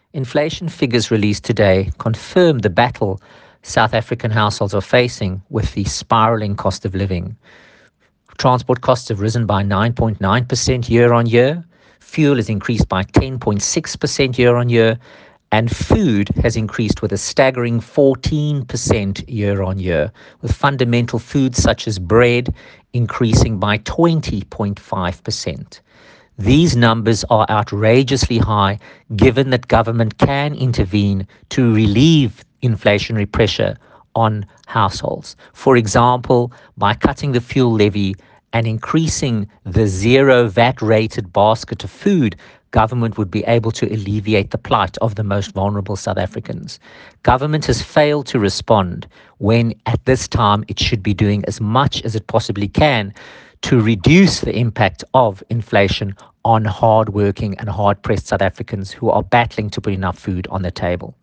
Inflation figures released today confirm the battle South African households are facing with the spiralling cost of living. Transport costs have risen by 9.9% year on year. Fuel has increased by 10.6% year on year. And food has increased with a staggering 14% year on year, with fundamental foods such as bread increasing by 20.5%. These numbers are outrageously high, given that government can intervene to relieve inflationary pressure on households. For example, by cutting the fuel levy and increasing the zero VAT rated basket of food, government would be able to alleviate the plight of the most vulnerable South Africans. Government has failed to respond when at this time it should be doing as much as it possibly can to reduce the impact of inflation on hard-working and hard-pressed South Africans who are battling to put enough food on the table.